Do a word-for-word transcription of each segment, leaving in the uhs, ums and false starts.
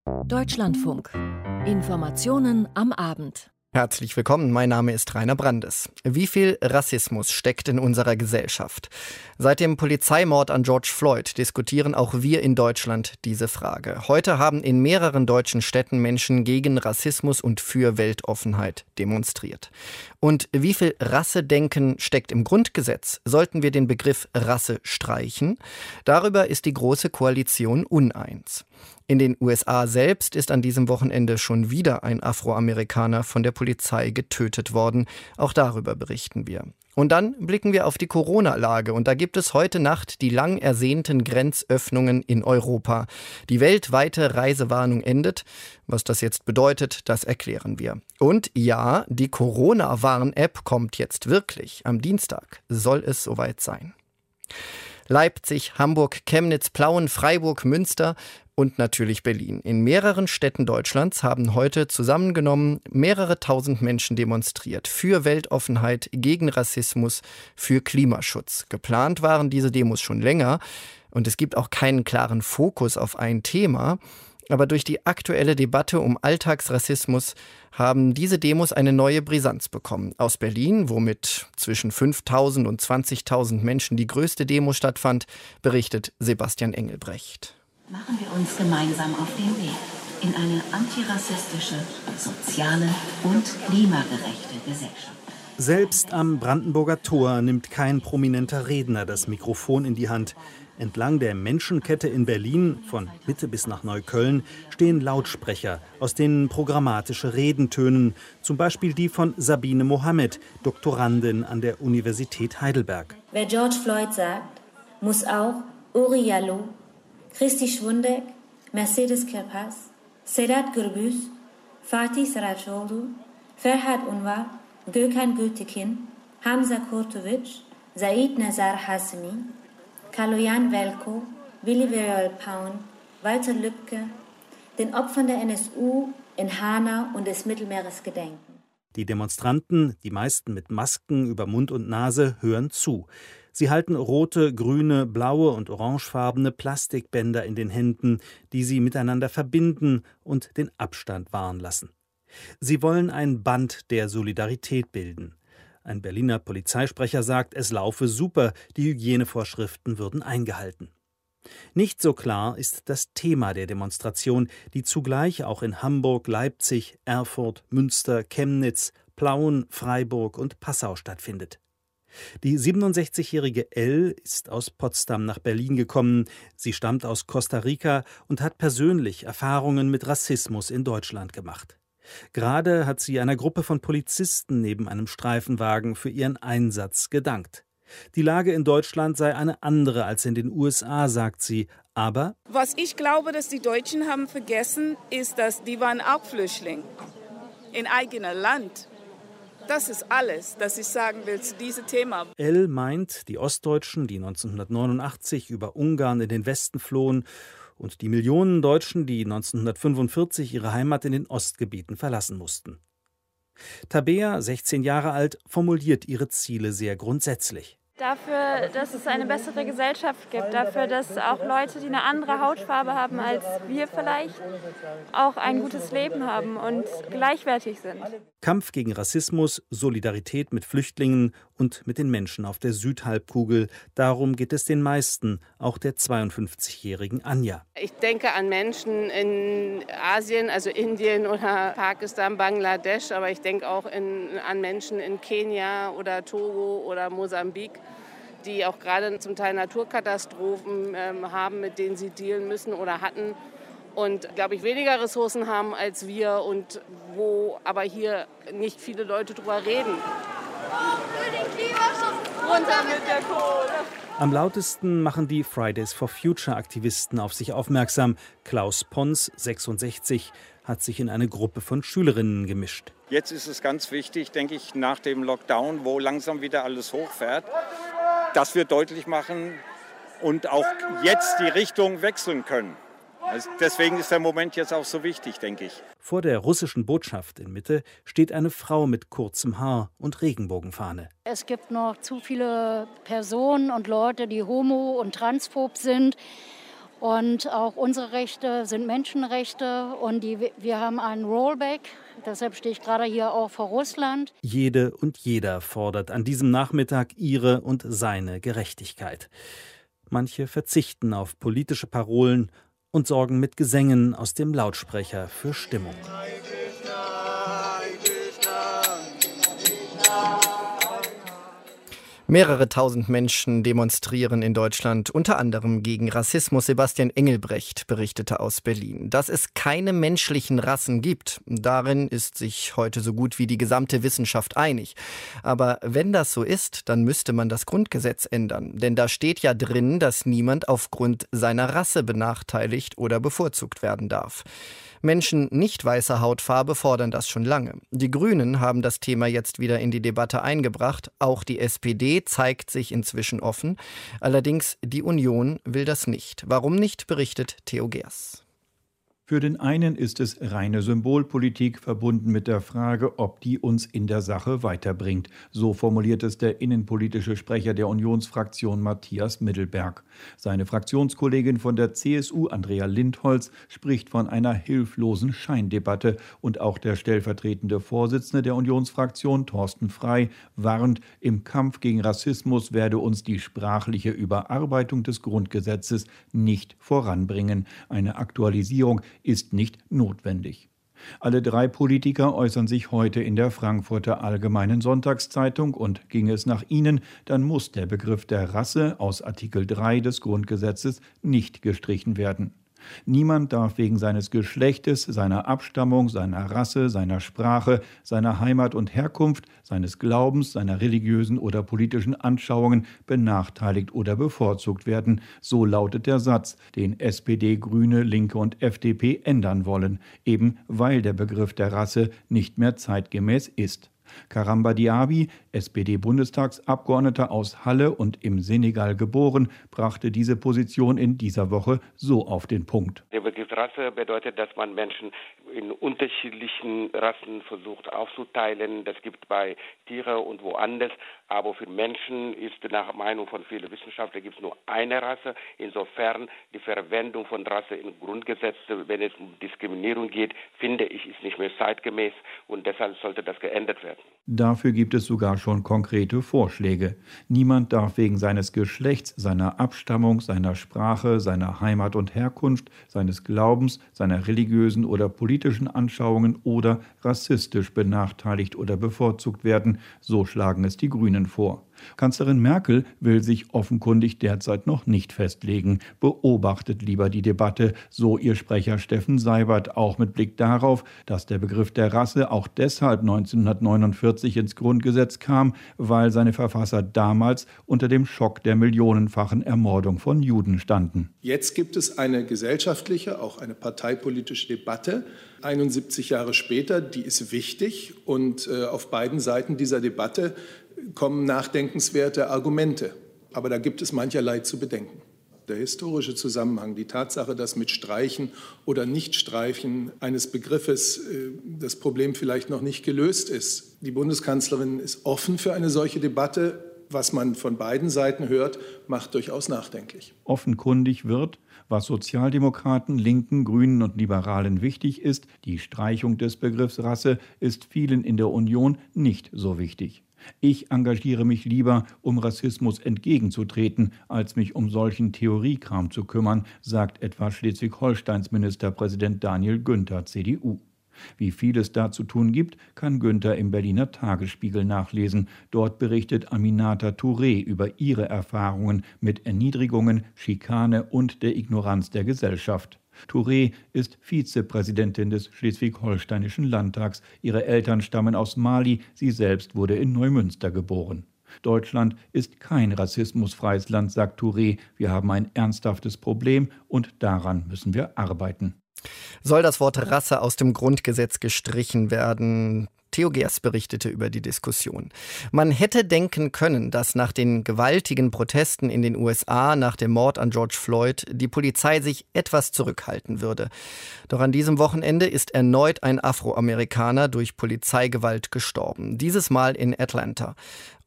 Deutschlandfunk. Informationen am Abend. Herzlich willkommen, mein Name ist Rainer Brandes. Wie viel Rassismus steckt in unserer Gesellschaft? Seit dem Polizeimord an George Floyd diskutieren auch wir in Deutschland diese Frage. Heute haben in mehreren deutschen Städten Menschen gegen Rassismus und für Weltoffenheit demonstriert. Und wie viel Rassedenken steckt im Grundgesetz? Sollten wir den Begriff Rasse streichen? Darüber ist die Große Koalition uneins. In den U S A selbst ist an diesem Wochenende schon wieder ein Afroamerikaner von der Polizei getötet worden. Auch darüber berichten wir. Und dann blicken wir auf die Corona-Lage. Und da gibt es heute Nacht die lang ersehnten Grenzöffnungen in Europa. Die weltweite Reisewarnung endet. Was das jetzt bedeutet, das erklären wir. Und ja, die Corona-Warn-App kommt jetzt wirklich. Am Dienstag soll es soweit sein. Leipzig, Hamburg, Chemnitz, Plauen, Freiburg, Münster und natürlich Berlin. In mehreren Städten Deutschlands haben heute zusammengenommen mehrere tausend Menschen demonstriert. Für Weltoffenheit, gegen Rassismus, für Klimaschutz. Geplant waren diese Demos schon länger und es gibt auch keinen klaren Fokus auf ein Thema. Aber durch die aktuelle Debatte um Alltagsrassismus haben diese Demos eine neue Brisanz bekommen. Aus Berlin, wo mit zwischen fünftausend und zwanzigtausend Menschen die größte Demo stattfand, berichtet Sebastian Engelbrecht. Machen wir uns gemeinsam auf den Weg in eine antirassistische, soziale und klimagerechte Gesellschaft. Selbst am Brandenburger Tor nimmt kein prominenter Redner das Mikrofon in die Hand. Entlang der Menschenkette in Berlin, von Mitte bis nach Neukölln, stehen Lautsprecher, aus denen programmatische Reden tönen. Zum Beispiel die von Sabine Mohammed, Doktorandin an der Universität Heidelberg. Wer George Floyd sagt, muss auch Uri Jalloh, Christi Schwundeck, Mercedes Kerpas, Sedat Gürbüz, Fatih Saracoğlu, Ferhat Unvar, Gökhan Gültekin, Hamza Kurtovic, Said Nazar Hasemi, Kaloyan Velko, Willi Verol Paun, Walter Lübcke, den Opfern der N S U in Hanau und des Mittelmeeres gedenken. Die Demonstranten, die meisten mit Masken über Mund und Nase, hören zu. Sie halten rote, grüne, blaue und orangefarbene Plastikbänder in den Händen, die sie miteinander verbinden und den Abstand wahren lassen. Sie wollen ein Band der Solidarität bilden. Ein Berliner Polizeisprecher sagt, es laufe super, die Hygienevorschriften würden eingehalten. Nicht so klar ist das Thema der Demonstration, die zugleich auch in Hamburg, Leipzig, Erfurt, Münster, Chemnitz, Plauen, Freiburg und Passau stattfindet. Die siebenundsechzigjährige Elle ist aus Potsdam nach Berlin gekommen. Sie stammt aus Costa Rica und hat persönlich Erfahrungen mit Rassismus in Deutschland gemacht. Gerade hat sie einer Gruppe von Polizisten neben einem Streifenwagen für ihren Einsatz gedankt. Die Lage in Deutschland sei eine andere als in den U S A, sagt sie. Aber was ich glaube, dass die Deutschen haben vergessen, ist, dass die waren auch Flüchtlinge in eigenem Land. Das ist alles, das ich sagen will zu diesem Thema. Elle meint, die Ostdeutschen, die neunzehnhundertneunundachtzig über Ungarn in den Westen flohen, und die Millionen Deutschen, die neunzehnhundertfünfundvierzig ihre Heimat in den Ostgebieten verlassen mussten. Tabea, sechzehn Jahre alt, formuliert ihre Ziele sehr grundsätzlich. Dafür, dass es eine bessere Gesellschaft gibt, dafür, dass auch Leute, die eine andere Hautfarbe haben als wir vielleicht, auch ein gutes Leben haben und gleichwertig sind. Kampf gegen Rassismus, Solidarität mit Flüchtlingen und mit den Menschen auf der Südhalbkugel. Darum geht es den meisten, auch der zweiundfünfzigjährigen Anja. Ich denke an Menschen in Asien, also Indien oder Pakistan, Bangladesch, aber ich denke auch in, an Menschen in Kenia oder Togo oder Mosambik, die auch gerade zum Teil Naturkatastrophen ähm, haben, mit denen sie dealen müssen oder hatten. Und, glaube ich, weniger Ressourcen haben als wir und wo aber hier nicht viele Leute drüber reden. Für den Klimaschutz, runter mit der Kohle. Am lautesten machen die Fridays for Future Aktivisten auf sich aufmerksam. Klaus Pons, sechsundsechzig, hat sich in eine Gruppe von Schülerinnen gemischt. Jetzt ist es ganz wichtig, denke ich, nach dem Lockdown, wo langsam wieder alles hochfährt, dass wir deutlich machen und auch jetzt die Richtung wechseln können. Also deswegen ist der Moment jetzt auch so wichtig, denke ich. Vor der russischen Botschaft in Mitte steht eine Frau mit kurzem Haar und Regenbogenfahne. Es gibt noch zu viele Personen und Leute, die homo- und transphob sind Und auch unsere Rechte sind Menschenrechte und die, wir haben einen Rollback. Deshalb stehe ich gerade hier auch vor Russland. Jede und jeder fordert an diesem Nachmittag ihre und seine Gerechtigkeit. Manche verzichten auf politische Parolen und sorgen mit Gesängen aus dem Lautsprecher für Stimmung. Mehrere tausend Menschen demonstrieren in Deutschland, unter anderem gegen Rassismus. Sebastian Engelbrecht berichtete aus Berlin. Dass es keine menschlichen Rassen gibt, darin ist sich heute so gut wie die gesamte Wissenschaft einig. Aber wenn das so ist, dann müsste man das Grundgesetz ändern. Denn da steht ja drin, dass niemand aufgrund seiner Rasse benachteiligt oder bevorzugt werden darf. Menschen nicht weißer Hautfarbe fordern das schon lange. Die Grünen haben das Thema jetzt wieder in die Debatte eingebracht. Auch die S P D zeigt sich inzwischen offen. Allerdings die Union will das nicht. Warum nicht, berichtet Theo Gers. Für den einen ist es reine Symbolpolitik, verbunden mit der Frage, ob die uns in der Sache weiterbringt. So formuliert es der innenpolitische Sprecher der Unionsfraktion Matthias Mittelberg. Seine Fraktionskollegin von der C S U, Andrea Lindholz, spricht von einer hilflosen Scheindebatte. Und auch der stellvertretende Vorsitzende der Unionsfraktion, Thorsten Frey, warnt, im Kampf gegen Rassismus werde uns die sprachliche Überarbeitung des Grundgesetzes nicht voranbringen. Eine Aktualisierung ist nicht notwendig. Alle drei Politiker äußern sich heute in der Frankfurter Allgemeinen Sonntagszeitung und ginge es nach ihnen, dann muss der Begriff der Rasse aus Artikel drei des Grundgesetzes nicht gestrichen werden. Niemand darf wegen seines Geschlechtes, seiner Abstammung, seiner Rasse, seiner Sprache, seiner Heimat und Herkunft, seines Glaubens, seiner religiösen oder politischen Anschauungen benachteiligt oder bevorzugt werden. So lautet der Satz, den S P D, Grüne, Linke und F D P ändern wollen, eben weil der Begriff der Rasse nicht mehr zeitgemäß ist. Karamba Diaby, S P D-Bundestagsabgeordneter aus Halle und im Senegal geboren, brachte diese Position in dieser Woche so auf den Punkt. Der Begriff Rasse bedeutet, dass man Menschen in unterschiedlichen Rassen versucht aufzuteilen. Das gibt bei Tieren und woanders. Aber für Menschen ist nach Meinung von vielen Wissenschaftlern gibt es nur eine Rasse. Insofern die Verwendung von Rasse im Grundgesetz, wenn es um Diskriminierung geht, finde ich, ist nicht mehr zeitgemäß und deshalb sollte das geändert werden. Dafür gibt es sogar schon konkrete Vorschläge. Niemand darf wegen seines Geschlechts, seiner Abstammung, seiner Sprache, seiner Heimat und Herkunft, seines Glaubens, seiner religiösen oder politischen Anschauungen oder rassistisch benachteiligt oder bevorzugt werden. So schlagen es die Grünen vor. Kanzlerin Merkel will sich offenkundig derzeit noch nicht festlegen, beobachtet lieber die Debatte, so ihr Sprecher Steffen Seibert, auch mit Blick darauf, dass der Begriff der Rasse auch deshalb neunzehnhundertneunundvierzig ins Grundgesetz kam, weil seine Verfasser damals unter dem Schock der millionenfachen Ermordung von Juden standen. Jetzt gibt es eine gesellschaftliche, auch eine parteipolitische Debatte, einundsiebzig Jahre später, die ist wichtig und äh, auf beiden Seiten dieser Debatte kommen nachdenkenswerte Argumente. Aber da gibt es mancherlei zu bedenken. Der historische Zusammenhang, die Tatsache, dass mit Streichen oder Nichtstreichen eines Begriffes äh, das Problem vielleicht noch nicht gelöst ist. Die Bundeskanzlerin ist offen für eine solche Debatte. Was man von beiden Seiten hört, macht durchaus nachdenklich. Offenkundig wird, was Sozialdemokraten, Linken, Grünen und Liberalen wichtig ist, die Streichung des Begriffs Rasse ist vielen in der Union nicht so wichtig. Ich engagiere mich lieber, um Rassismus entgegenzutreten, als mich um solchen Theoriekram zu kümmern, sagt etwa Schleswig-Holsteins Ministerpräsident Daniel Günther, C D U. Wie viel es da zu tun gibt, kann Günther im Berliner Tagesspiegel nachlesen. Dort berichtet Aminata Touré über ihre Erfahrungen mit Erniedrigungen, Schikane und der Ignoranz der Gesellschaft. Touré ist Vizepräsidentin des Schleswig-Holsteinischen Landtags. Ihre Eltern stammen aus Mali, sie selbst wurde in Neumünster geboren. Deutschland ist kein rassismusfreies Land, sagt Touré. Wir haben ein ernsthaftes Problem und daran müssen wir arbeiten. Soll das Wort Rasse aus dem Grundgesetz gestrichen werden? Theo Gers berichtete über die Diskussion. Man hätte denken können, dass nach den gewaltigen Protesten in den U S A nach dem Mord an George Floyd die Polizei sich etwas zurückhalten würde. Doch an diesem Wochenende ist erneut ein Afroamerikaner durch Polizeigewalt gestorben. Dieses Mal in Atlanta.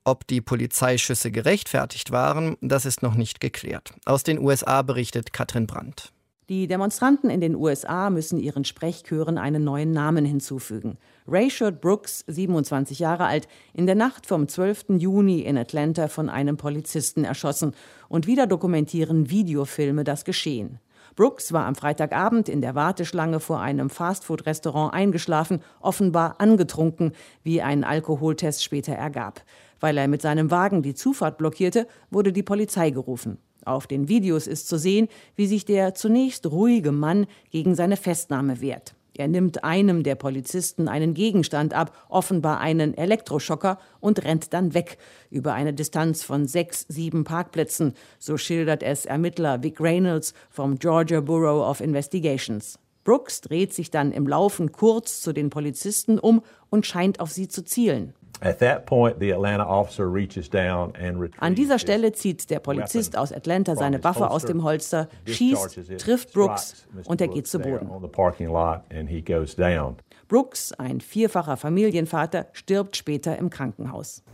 Ob die Polizeischüsse gerechtfertigt waren, das ist noch nicht geklärt. Aus den U S A berichtet Katrin Brandt. Die Demonstranten in den U S A müssen ihren Sprechchören einen neuen Namen hinzufügen. Rayshard Brooks, siebenundzwanzig Jahre alt, in der Nacht vom zwölften Juni in Atlanta von einem Polizisten erschossen. Und wieder dokumentieren Videofilme das Geschehen. Brooks war am Freitagabend in der Warteschlange vor einem Fastfood-Restaurant eingeschlafen, offenbar angetrunken, wie ein Alkoholtest später ergab. Weil er mit seinem Wagen die Zufahrt blockierte, wurde die Polizei gerufen. Auf den Videos ist zu sehen, wie sich der zunächst ruhige Mann gegen seine Festnahme wehrt. Er nimmt einem der Polizisten einen Gegenstand ab, offenbar einen Elektroschocker, und rennt dann weg, über eine Distanz von sechs, sieben Parkplätzen, so schildert es Ermittler Vic Reynolds vom Georgia Bureau of Investigations. Brooks dreht sich dann im Laufen kurz zu den Polizisten um und scheint auf sie zu zielen. An dieser Stelle zieht der Polizist aus Atlanta seine Waffe aus dem Holster, schießt, trifft Brooks und er geht zu Boden. Brooks, ein vierfacher Familienvater, stirbt später im Krankenhaus.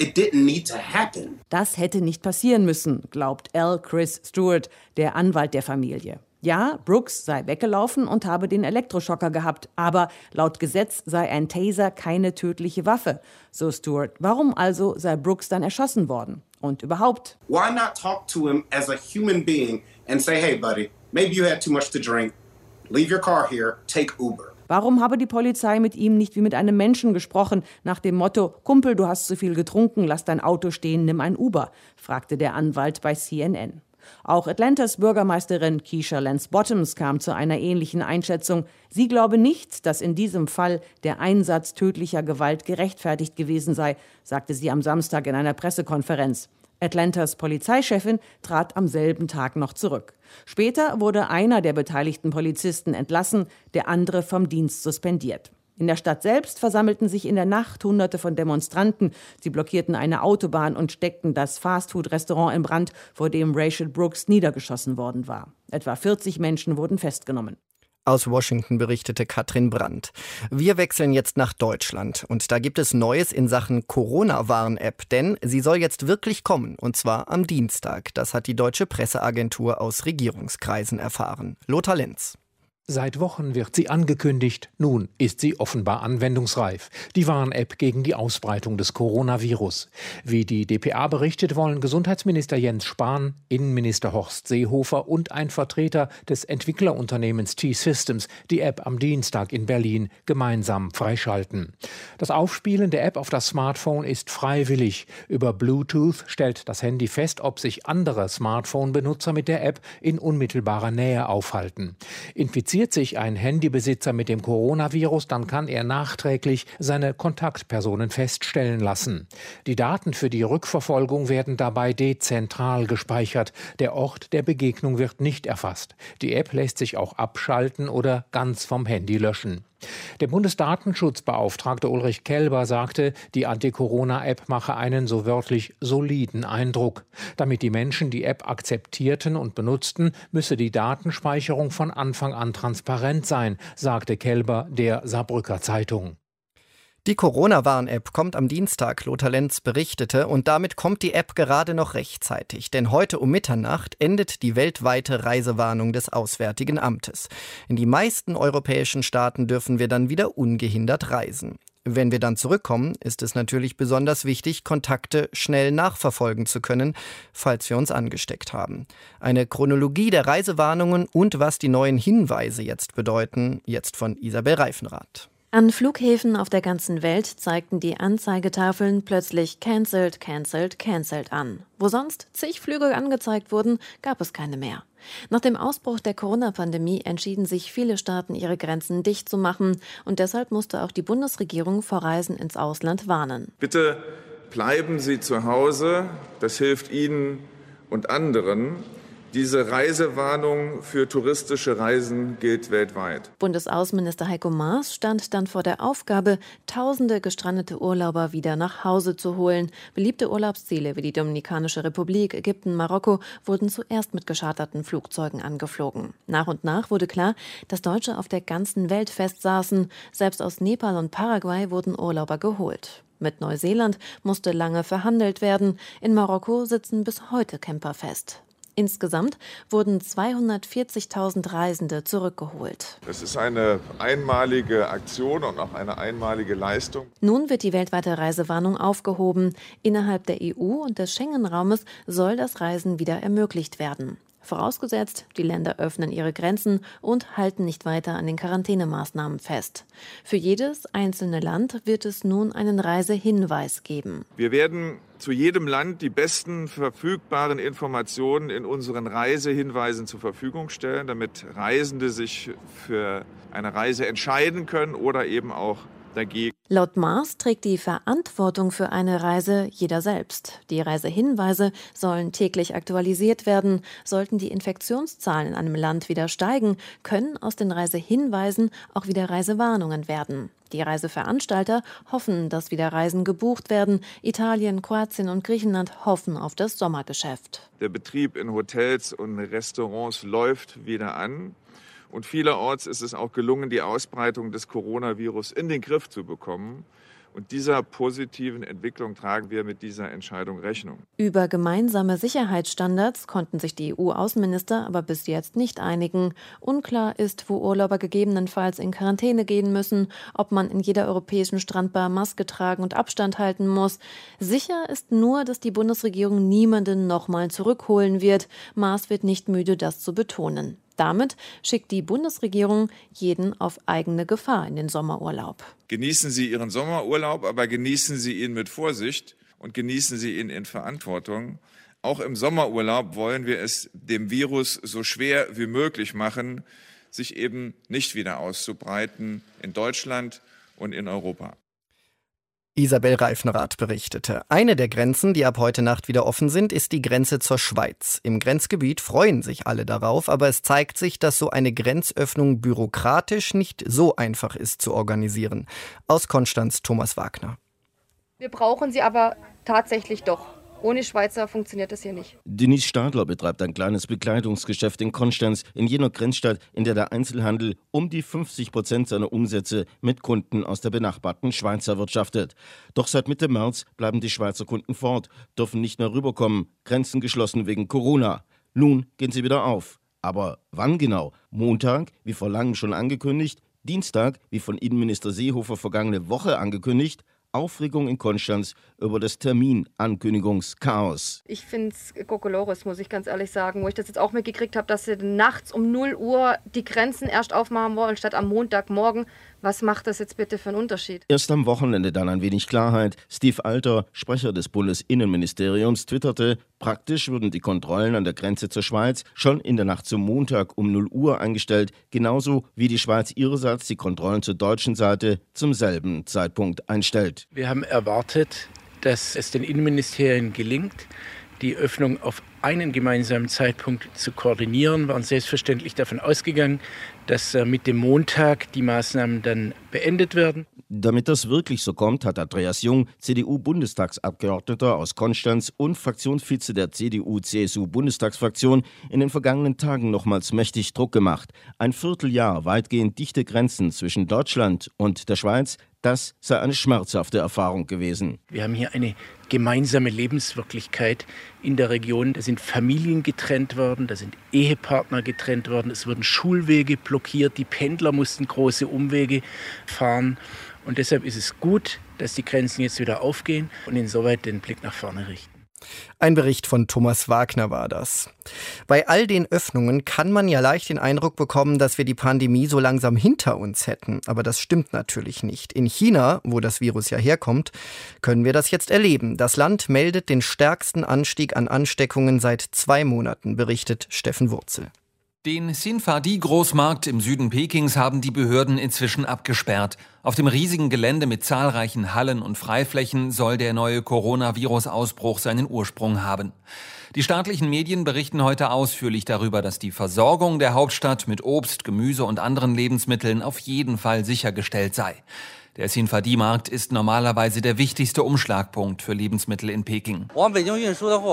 Das hätte nicht passieren müssen, glaubt L. Chris Stewart, der Anwalt der Familie. Ja, Brooks sei weggelaufen und habe den Elektroschocker gehabt, aber laut Gesetz sei ein Taser keine tödliche Waffe, so Stewart. Warum also sei Brooks dann erschossen worden? Und überhaupt? Why not talk to him as a human being and say, hey buddy, maybe you had too much to drink. Leave your car here, take Uber. Warum habe die Polizei mit ihm nicht wie mit einem Menschen gesprochen, nach dem Motto, Kumpel, du hast zu viel getrunken, lass dein Auto stehen, nimm ein Uber, fragte der Anwalt bei C N N. Auch Atlantas Bürgermeisterin Keisha Lance Bottoms kam zu einer ähnlichen Einschätzung. Sie glaube nicht, dass in diesem Fall der Einsatz tödlicher Gewalt gerechtfertigt gewesen sei, sagte sie am Samstag in einer Pressekonferenz. Atlantas Polizeichefin trat am selben Tag noch zurück. Später wurde einer der beteiligten Polizisten entlassen, der andere vom Dienst suspendiert. In der Stadt selbst versammelten sich in der Nacht Hunderte von Demonstranten. Sie blockierten eine Autobahn und steckten das Fastfood-Restaurant in Brand, vor dem Rayshard Brooks niedergeschossen worden war. Etwa vierzig Menschen wurden festgenommen. Aus Washington berichtete Katrin Brandt. Wir wechseln jetzt nach Deutschland. Und da gibt es Neues in Sachen Corona-Warn-App. Denn sie soll jetzt wirklich kommen. Und zwar am Dienstag. Das hat die Deutsche Presseagentur aus Regierungskreisen erfahren. Lothar Lenz. Seit Wochen wird sie angekündigt, nun ist sie offenbar anwendungsreif. Die Warn-App gegen die Ausbreitung des Coronavirus. Wie die D P A berichtet, wollen Gesundheitsminister Jens Spahn, Innenminister Horst Seehofer und ein Vertreter des Entwicklerunternehmens T-Systems die App am Dienstag in Berlin gemeinsam freischalten. Das Aufspielen der App auf das Smartphone ist freiwillig. Über Bluetooth stellt das Handy fest, ob sich andere Smartphone-Benutzer mit der App in unmittelbarer Nähe aufhalten. Infiziert sich ein Handybesitzer mit dem Coronavirus, dann kann er nachträglich seine Kontaktpersonen feststellen lassen. Die Daten für die Rückverfolgung werden dabei dezentral gespeichert. Der Ort der Begegnung wird nicht erfasst. Die App lässt sich auch abschalten oder ganz vom Handy löschen. Der Bundesdatenschutzbeauftragte Ulrich Kelber sagte, die Anti-Corona-App mache einen so wörtlich soliden Eindruck. Damit die Menschen die App akzeptierten und benutzten, müsse die Datenspeicherung von Anfang an transparent sein, sagte Kelber der Saarbrücker Zeitung. Die Corona-Warn-App kommt am Dienstag, Lothar Lenz berichtete, und damit kommt die App gerade noch rechtzeitig. Denn heute um Mitternacht endet die weltweite Reisewarnung des Auswärtigen Amtes. In die meisten europäischen Staaten dürfen wir dann wieder ungehindert reisen. Wenn wir dann zurückkommen, ist es natürlich besonders wichtig, Kontakte schnell nachverfolgen zu können, falls wir uns angesteckt haben. Eine Chronologie der Reisewarnungen und was die neuen Hinweise jetzt bedeuten, jetzt von Isabel Reifenrath. An Flughäfen auf der ganzen Welt zeigten die Anzeigetafeln plötzlich cancelled, cancelled, cancelled an. Wo sonst zig Flüge angezeigt wurden, gab es keine mehr. Nach dem Ausbruch der Corona-Pandemie entschieden sich viele Staaten, ihre Grenzen dicht zu machen. Und deshalb musste auch die Bundesregierung vor Reisen ins Ausland warnen. Bitte bleiben Sie zu Hause. Das hilft Ihnen und anderen. Diese Reisewarnung für touristische Reisen gilt weltweit. Bundesaußenminister Heiko Maas stand dann vor der Aufgabe, tausende gestrandete Urlauber wieder nach Hause zu holen. Beliebte Urlaubsziele wie die Dominikanische Republik, Ägypten, Marokko wurden zuerst mit gescharterten Flugzeugen angeflogen. Nach und nach wurde klar, dass Deutsche auf der ganzen Welt festsaßen. Selbst aus Nepal und Paraguay wurden Urlauber geholt. Mit Neuseeland musste lange verhandelt werden. In Marokko sitzen bis heute Camper fest. Insgesamt wurden zweihundertvierzigtausend Reisende zurückgeholt. Es ist eine einmalige Aktion und auch eine einmalige Leistung. Nun wird die weltweite Reisewarnung aufgehoben. Innerhalb der E U und des Schengen-Raumes soll das Reisen wieder ermöglicht werden. Vorausgesetzt, die Länder öffnen ihre Grenzen und halten nicht weiter an den Quarantänemaßnahmen fest. Für jedes einzelne Land wird es nun einen Reisehinweis geben. Wir werden zu jedem Land die besten verfügbaren Informationen in unseren Reisehinweisen zur Verfügung stellen, damit Reisende sich für eine Reise entscheiden können oder eben auch dagegen. Laut Maas trägt die Verantwortung für eine Reise jeder selbst. Die Reisehinweise sollen täglich aktualisiert werden. Sollten die Infektionszahlen in einem Land wieder steigen, können aus den Reisehinweisen auch wieder Reisewarnungen werden. Die Reiseveranstalter hoffen, dass wieder Reisen gebucht werden. Italien, Kroatien und Griechenland hoffen auf das Sommergeschäft. Der Betrieb in Hotels und Restaurants läuft wieder an. Und vielerorts ist es auch gelungen, die Ausbreitung des Coronavirus in den Griff zu bekommen. Und dieser positiven Entwicklung tragen wir mit dieser Entscheidung Rechnung. Über gemeinsame Sicherheitsstandards konnten sich die E U-Außenminister aber bis jetzt nicht einigen. Unklar ist, wo Urlauber gegebenenfalls in Quarantäne gehen müssen, ob man in jeder europäischen Strandbar Maske tragen und Abstand halten muss. Sicher ist nur, dass die Bundesregierung niemanden nochmal zurückholen wird. Maas wird nicht müde, das zu betonen. Damit schickt die Bundesregierung jeden auf eigene Gefahr in den Sommerurlaub. Genießen Sie Ihren Sommerurlaub, aber genießen Sie ihn mit Vorsicht und genießen Sie ihn in Verantwortung. Auch im Sommerurlaub wollen wir es dem Virus so schwer wie möglich machen, sich eben nicht wieder auszubreiten in Deutschland und in Europa. Isabel Reifenrath berichtete. Eine der Grenzen, die ab heute Nacht wieder offen sind, ist die Grenze zur Schweiz. Im Grenzgebiet freuen sich alle darauf, aber es zeigt sich, dass so eine Grenzöffnung bürokratisch nicht so einfach ist zu organisieren. Aus Konstanz Thomas Wagner. Wir brauchen sie aber tatsächlich doch. Ohne Schweizer funktioniert das hier nicht. Denise Stadler betreibt ein kleines Bekleidungsgeschäft in Konstanz, in jener Grenzstadt, in der der Einzelhandel um die fünfzig Prozent seiner Umsätze mit Kunden aus der benachbarten Schweiz erwirtschaftet. Doch seit Mitte März bleiben die Schweizer Kunden fort, dürfen nicht mehr rüberkommen, Grenzen geschlossen wegen Corona. Nun gehen sie wieder auf. Aber wann genau? Montag, wie vor langem schon angekündigt, Dienstag, wie von Innenminister Seehofer vergangene Woche angekündigt, Aufregung in Konstanz über das Terminankündigungschaos. Ich finde es Kokolores, muss ich ganz ehrlich sagen, wo ich das jetzt auch mitgekriegt habe, dass sie nachts um null Uhr die Grenzen erst aufmachen wollen, statt am Montagmorgen. Was macht das jetzt bitte für einen Unterschied? Erst am Wochenende dann ein wenig Klarheit. Steve Alter, Sprecher des Bundesinnenministeriums, twitterte, praktisch würden die Kontrollen an der Grenze zur Schweiz schon in der Nacht zum Montag um null Uhr eingestellt, genauso wie die Schweiz ihrerseits die Kontrollen zur deutschen Seite zum selben Zeitpunkt einstellt. Wir haben erwartet, dass es den Innenministerien gelingt, die Öffnung auf einen gemeinsamen Zeitpunkt zu koordinieren, waren selbstverständlich davon ausgegangen, dass mit dem Montag die Maßnahmen dann beendet werden. Damit das wirklich so kommt, hat Andreas Jung, C D U-Bundestagsabgeordneter aus Konstanz und Fraktionsvize der C D U-C S U-Bundestagsfraktion, in den vergangenen Tagen nochmals mächtig Druck gemacht. Ein Vierteljahr weitgehend dichte Grenzen zwischen Deutschland und der Schweiz, das sei eine schmerzhafte Erfahrung gewesen. Wir haben hier eine gemeinsame Lebenswirklichkeit in der Region. Da sind Familien getrennt worden, da sind Ehepartner getrennt worden, es wurden Schulwege blockiert, die Pendler mussten große Umwege fahren. Und deshalb ist es gut, dass die Grenzen jetzt wieder aufgehen und insoweit den Blick nach vorne richten. Ein Bericht von Thomas Wagner war das. Bei all den Öffnungen kann man ja leicht den Eindruck bekommen, dass wir die Pandemie so langsam hinter uns hätten. Aber das stimmt natürlich nicht. In China, wo das Virus ja herkommt, können wir das jetzt erleben. Das Land meldet den stärksten Anstieg an Ansteckungen seit zwei Monaten, berichtet Steffen Wurzel. Den Xinfadi-Großmarkt im Süden Pekings haben die Behörden inzwischen abgesperrt. Auf dem riesigen Gelände mit zahlreichen Hallen und Freiflächen soll der neue Coronavirus-Ausbruch seinen Ursprung haben. Die staatlichen Medien berichten heute ausführlich darüber, dass die Versorgung der Hauptstadt mit Obst, Gemüse und anderen Lebensmitteln auf jeden Fall sichergestellt sei. Der Xinfadi-Markt ist normalerweise der wichtigste Umschlagpunkt für Lebensmittel in Peking.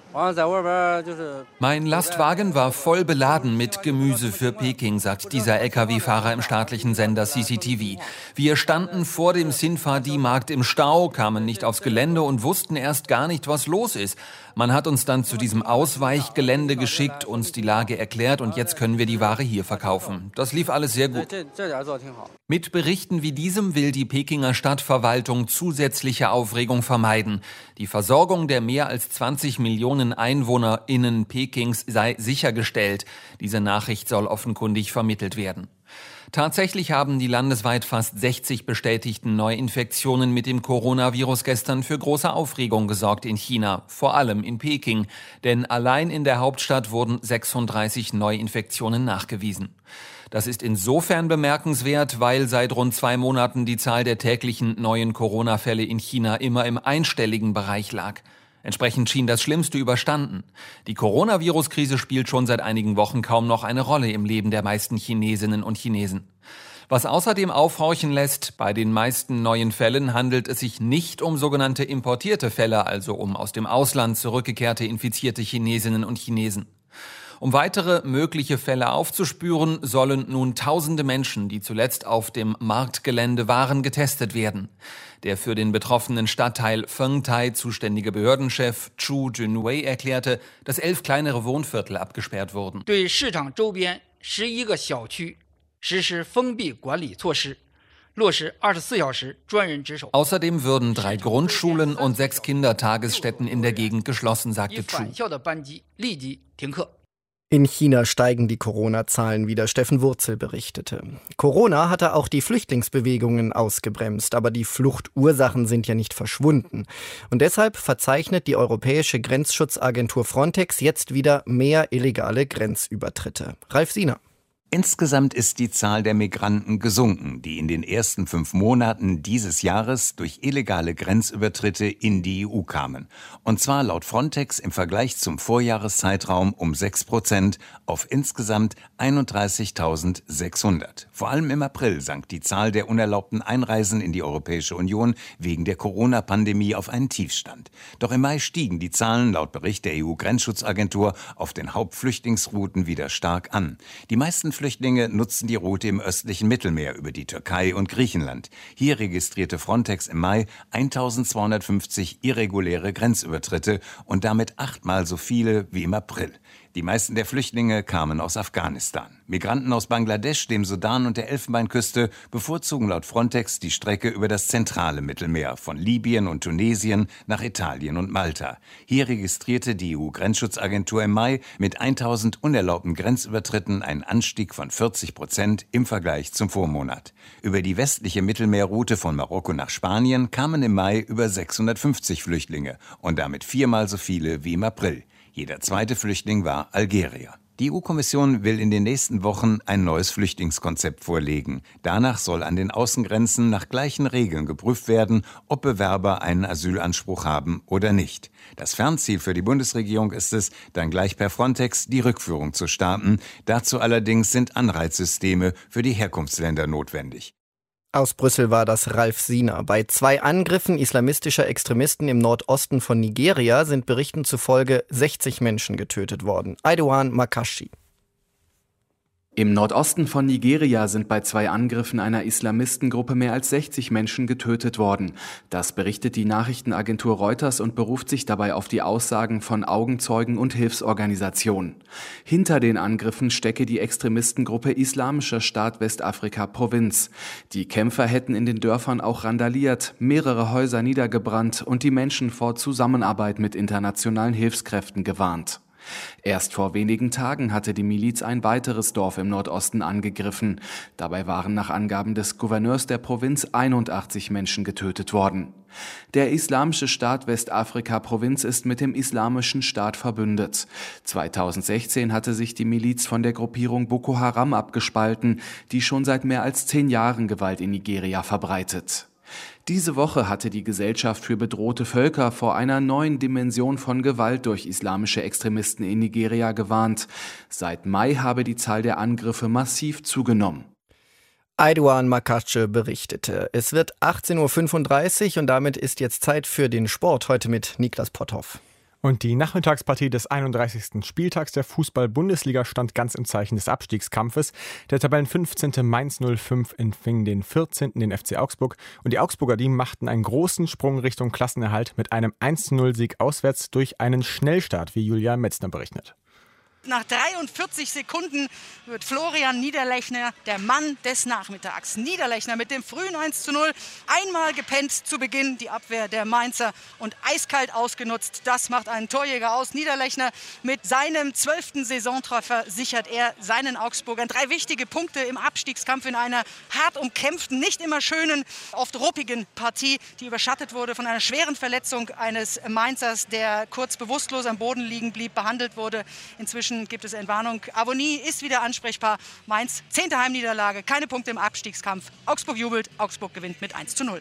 Mein Lastwagen war voll beladen mit Gemüse für Peking, sagt dieser L K W-Fahrer im staatlichen Sender C C T V. Wir standen vor dem Sinfadi-Markt im Stau, kamen nicht aufs Gelände und wussten erst gar nicht, was los ist. Man hat uns dann zu diesem Ausweichgelände geschickt, uns die Lage erklärt und jetzt können wir die Ware hier verkaufen. Das lief alles sehr gut. Mit Berichten wie diesem will die Pekinger Stadtverwaltung zusätzliche Aufregung vermeiden. Die Versorgung der mehr als zwanzig Millionen EinwohnerInnen Pekings sei sichergestellt. Diese Nachricht soll offenkundig vermittelt werden. Tatsächlich haben die landesweit fast sechzig bestätigten Neuinfektionen mit dem Coronavirus gestern für große Aufregung gesorgt in China, vor allem in Peking. Denn allein in der Hauptstadt wurden sechsunddreißig Neuinfektionen nachgewiesen. Das ist insofern bemerkenswert, weil seit rund zwei Monaten die Zahl der täglichen neuen Corona-Fälle in China immer im einstelligen Bereich lag. Entsprechend schien das Schlimmste überstanden. Die Coronavirus-Krise spielt schon seit einigen Wochen kaum noch eine Rolle im Leben der meisten Chinesinnen und Chinesen. Was außerdem aufhorchen lässt, bei den meisten neuen Fällen handelt es sich nicht um sogenannte importierte Fälle, also um aus dem Ausland zurückgekehrte infizierte Chinesinnen und Chinesen. Um weitere mögliche Fälle aufzuspüren, sollen nun tausende Menschen, die zuletzt auf dem Marktgelände waren, getestet werden. Der für den betroffenen Stadtteil Fengtai zuständige Behördenchef Chu Junwei erklärte, dass elf kleinere Wohnviertel abgesperrt wurden. Außerdem würden drei Grundschulen und sechs Kindertagesstätten in der Gegend geschlossen, sagte Chu. In China steigen die Corona-Zahlen wieder, Steffen Wurzel berichtete. Corona hatte auch die Flüchtlingsbewegungen ausgebremst, aber die Fluchtursachen sind ja nicht verschwunden. Und deshalb verzeichnet die europäische Grenzschutzagentur Frontex jetzt wieder mehr illegale Grenzübertritte. Ralf Siener. Insgesamt ist die Zahl der Migranten gesunken, die in den ersten fünf Monaten dieses Jahres durch illegale Grenzübertritte in die E U kamen. Und zwar laut Frontex im Vergleich zum Vorjahreszeitraum um sechs Prozent auf insgesamt einunddreißigtausendsechshundert. Vor allem im April sank die Zahl der unerlaubten Einreisen in die Europäische Union wegen der Corona-Pandemie auf einen Tiefstand. Doch im Mai stiegen die Zahlen laut Bericht der E U-Grenzschutzagentur auf den Hauptflüchtlingsrouten wieder stark an. Die meisten Flüchtlinge nutzten die Route im östlichen Mittelmeer über die Türkei und Griechenland. Hier registrierte Frontex im Mai eintausendzweihundertfünfzig irreguläre Grenzübertritte und damit achtmal so viele wie im April. Die meisten der Flüchtlinge kamen aus Afghanistan. Migranten aus Bangladesch, dem Sudan und der Elfenbeinküste bevorzugen laut Frontex die Strecke über das zentrale Mittelmeer, von Libyen und Tunesien nach Italien und Malta. Hier registrierte die E U-Grenzschutzagentur im Mai mit eintausend unerlaubten Grenzübertritten einen Anstieg von vierzig Prozent im Vergleich zum Vormonat. Über die westliche Mittelmeerroute von Marokko nach Spanien kamen im Mai über sechshundertfünfzig Flüchtlinge und damit viermal so viele wie im April. Jeder zweite Flüchtling war Algerier. Die E U-Kommission will in den nächsten Wochen ein neues Flüchtlingskonzept vorlegen. Danach soll an den Außengrenzen nach gleichen Regeln geprüft werden, ob Bewerber einen Asylanspruch haben oder nicht. Das Fernziel für die Bundesregierung ist es, dann gleich per Frontex die Rückführung zu starten. Dazu allerdings sind Anreizsysteme für die Herkunftsländer notwendig. Aus Brüssel war das Ralf Siener. Bei zwei Angriffen islamistischer Extremisten im Nordosten von Nigeria sind Berichten zufolge sechzig Menschen getötet worden. Aidoan Makashi. Im Nordosten von Nigeria sind bei zwei Angriffen einer Islamistengruppe mehr als sechzig Menschen getötet worden. Das berichtet die Nachrichtenagentur Reuters und beruft sich dabei auf die Aussagen von Augenzeugen und Hilfsorganisationen. Hinter den Angriffen stecke die Extremistengruppe Islamischer Staat Westafrika Provinz. Die Kämpfer hätten in den Dörfern auch randaliert, mehrere Häuser niedergebrannt und die Menschen vor Zusammenarbeit mit internationalen Hilfskräften gewarnt. Erst vor wenigen Tagen hatte die Miliz ein weiteres Dorf im Nordosten angegriffen. Dabei waren nach Angaben des Gouverneurs der Provinz einundachtzig Menschen getötet worden. Der Islamische Staat Westafrika Provinz ist mit dem Islamischen Staat verbündet. zweitausendsechzehn hatte sich die Miliz von der Gruppierung Boko Haram abgespalten, die schon seit mehr als zehn Jahren Gewalt in Nigeria verbreitet. Diese Woche hatte die Gesellschaft für bedrohte Völker vor einer neuen Dimension von Gewalt durch islamische Extremisten in Nigeria gewarnt. Seit Mai habe die Zahl der Angriffe massiv zugenommen. Aidoan Makache berichtete. Es wird achtzehn Uhr fünfunddreißig und damit ist jetzt Zeit für den Sport, heute mit Niklas Potthoff. Und die Nachmittagspartie des einunddreißigsten Spieltags der Fußball-Bundesliga stand ganz im Zeichen des Abstiegskampfes. Der Tabellenfünfzehnte Mainz null fünf empfing den vierzehnten den F C Augsburg. Und die Augsburger, die machten einen großen Sprung Richtung Klassenerhalt mit einem eins zu null Sieg auswärts durch einen Schnellstart, wie Julia Metzner berichtet. Nach dreiundvierzig Sekunden wird Florian Niederlechner der Mann des Nachmittags. Niederlechner mit dem frühen eins zu null. Einmal gepennt zu Beginn die Abwehr der Mainzer und eiskalt ausgenutzt. Das macht einen Torjäger aus. Niederlechner mit seinem zwölften Saisontreffer sichert er seinen Augsburgern drei wichtige Punkte im Abstiegskampf in einer hart umkämpften, nicht immer schönen, oft ruppigen Partie, die überschattet wurde von einer schweren Verletzung eines Mainzers, der kurz bewusstlos am Boden liegen blieb, behandelt wurde. Inzwischen gibt es Entwarnung. Avonie ist wieder ansprechbar. Mainz, zehnte Heimniederlage, keine Punkte im Abstiegskampf. Augsburg jubelt, Augsburg gewinnt mit eins zu null.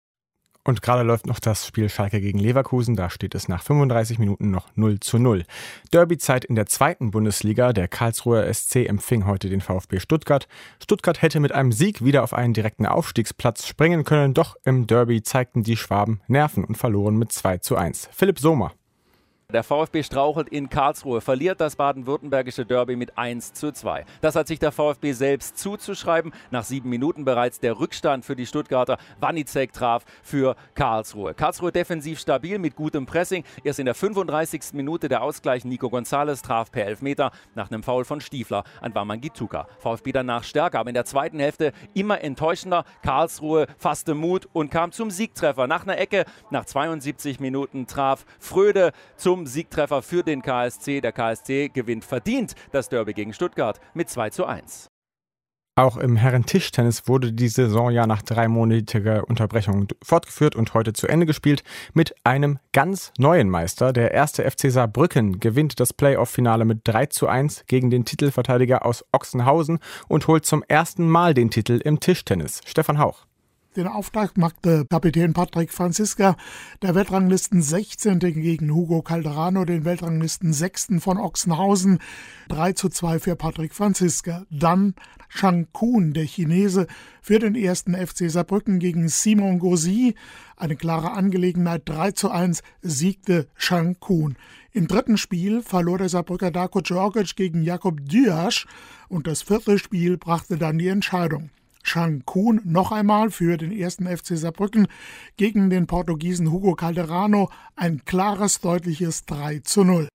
Und gerade läuft noch das Spiel Schalke gegen Leverkusen. Da steht es nach fünfunddreißig Minuten noch null zu null. Derbyzeit in der zweiten Bundesliga. Der Karlsruher S C empfing heute den VfB Stuttgart. Stuttgart hätte mit einem Sieg wieder auf einen direkten Aufstiegsplatz springen können. Doch im Derby zeigten die Schwaben Nerven und verloren mit zwei zu eins. Philipp Sommer. Der VfB strauchelt in Karlsruhe, verliert das baden-württembergische Derby mit eins zu zwei. Das hat sich der VfB selbst zuzuschreiben. Nach sieben Minuten bereits der Rückstand für die Stuttgarter. Wanizek traf für Karlsruhe. Karlsruhe defensiv stabil mit gutem Pressing. Erst in der fünfunddreißigsten Minute der Ausgleich. Nico González traf per Elfmeter nach einem Foul von Stiefler an Wamangituka. VfB danach stärker, aber in der zweiten Hälfte immer enttäuschender. Karlsruhe fasste Mut und kam zum Siegtreffer. Nach einer Ecke, nach zweiundsiebzig Minuten traf Fröde zum Siegtreffer für den K S C. Der K S C gewinnt verdient das Derby gegen Stuttgart mit zwei zu eins. Auch im Herren-Tischtennis wurde die Saison ja nach dreimonatiger Unterbrechung fortgeführt und heute zu Ende gespielt mit einem ganz neuen Meister. Der erste F C Saarbrücken gewinnt das Playoff-Finale mit drei zu eins gegen den Titelverteidiger aus Ochsenhausen und holt zum ersten Mal den Titel im Tischtennis. Stefan Hauch. Den Auftakt machte Kapitän Patrick Franziska, der Weltranglisten sechzehnte gegen Hugo Calderano, den Weltranglisten sechsten von Ochsenhausen. drei zu zwei für Patrick Franziska. Dann Chang Kun, der Chinese, für den ersten F C Saarbrücken gegen Simon Gauzy. Eine klare Angelegenheit, drei zu eins siegte Chang Kun. Im dritten Spiel verlor der Saarbrücker Darko Djordjic gegen Jakob Dyas und das vierte Spiel brachte dann die Entscheidung. Chang Kun noch einmal für den ersten F C Saarbrücken gegen den Portugiesen Hugo Calderano ein klares, deutliches drei zu null.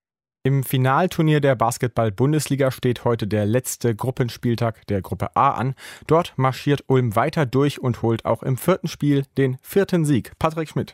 Im Finalturnier der Basketball-Bundesliga steht heute der letzte Gruppenspieltag der Gruppe A an. Dort marschiert Ulm weiter durch und holt auch im vierten Spiel den vierten Sieg. Patrick Schmidt.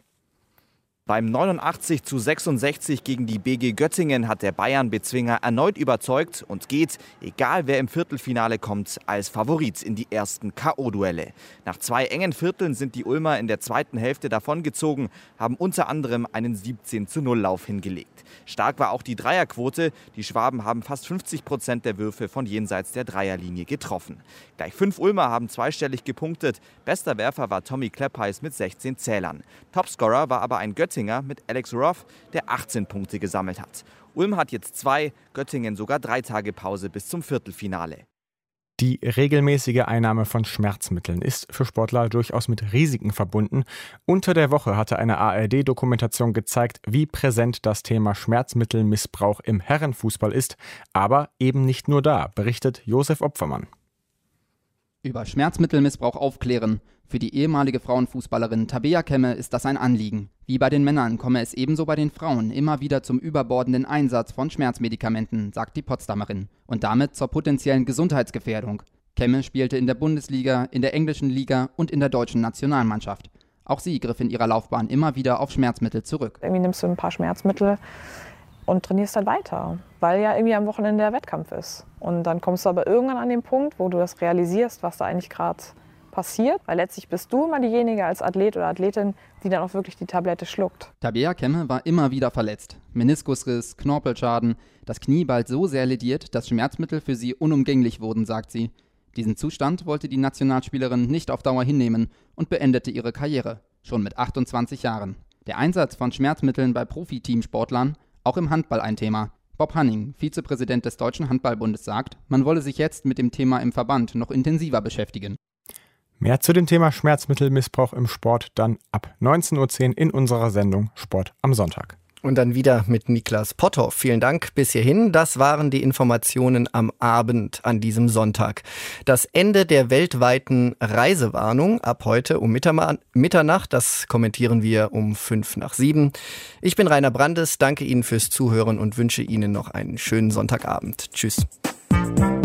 Beim neunundachtzig zu sechsundsechzig gegen die B G Göttingen hat der Bayern-Bezwinger erneut überzeugt und geht, egal wer im Viertelfinale kommt, als Favorit in die ersten K O-Duelle. Nach zwei engen Vierteln sind die Ulmer in der zweiten Hälfte davongezogen, haben unter anderem einen siebzehn zu null Lauf hingelegt. Stark war auch die Dreierquote. Die Schwaben haben fast fünfzig Prozent der Würfe von jenseits der Dreierlinie getroffen. Gleich fünf Ulmer haben zweistellig gepunktet. Bester Werfer war Tommy Kleppeis mit sechzehn Zählern. Topscorer war aber ein Göttingen mit Alex Roth, der achtzehn Punkte gesammelt hat. Ulm hat jetzt zwei, Göttingen sogar drei Tage Pause bis zum Viertelfinale. Die regelmäßige Einnahme von Schmerzmitteln ist für Sportler durchaus mit Risiken verbunden. Unter der Woche hatte eine A R D-Dokumentation gezeigt, wie präsent das Thema Schmerzmittelmissbrauch im Herrenfußball ist. Aber eben nicht nur da, berichtet Josef Opfermann. Über Schmerzmittelmissbrauch aufklären. Für die ehemalige Frauenfußballerin Tabea Kemme ist das ein Anliegen. Wie bei den Männern komme es ebenso bei den Frauen immer wieder zum überbordenden Einsatz von Schmerzmedikamenten, sagt die Potsdamerin. Und damit zur potenziellen Gesundheitsgefährdung. Kemme spielte in der Bundesliga, in der englischen Liga und in der deutschen Nationalmannschaft. Auch sie griff in ihrer Laufbahn immer wieder auf Schmerzmittel zurück. Irgendwie nimmst du ein paar Schmerzmittel und trainierst dann weiter, weil ja irgendwie am Wochenende der Wettkampf ist. Und dann kommst du aber irgendwann an den Punkt, wo du das realisierst, was da eigentlich gerade passiert, weil letztlich bist du immer diejenige als Athlet oder Athletin, die dann auch wirklich die Tablette schluckt. Tabea Kemme war immer wieder verletzt. Meniskusriss, Knorpelschaden, das Knie bald so sehr lediert, dass Schmerzmittel für sie unumgänglich wurden, sagt sie. Diesen Zustand wollte die Nationalspielerin nicht auf Dauer hinnehmen und beendete ihre Karriere, schon mit achtundzwanzig Jahren. Der Einsatz von Schmerzmitteln bei Profiteamsportlern, auch im Handball ein Thema. Bob Hanning, Vizepräsident des Deutschen Handballbundes, sagt, man wolle sich jetzt mit dem Thema im Verband noch intensiver beschäftigen. Mehr zu dem Thema Schmerzmittelmissbrauch im Sport dann ab neunzehn Uhr zehn in unserer Sendung Sport am Sonntag. Und dann wieder mit Niklas Potthoff. Vielen Dank bis hierhin. Das waren die Informationen am Abend an diesem Sonntag. Das Ende der weltweiten Reisewarnung ab heute um Mitternacht. Das kommentieren wir um fünf nach sieben. Ich bin Rainer Brandes. Danke Ihnen fürs Zuhören und wünsche Ihnen noch einen schönen Sonntagabend. Tschüss.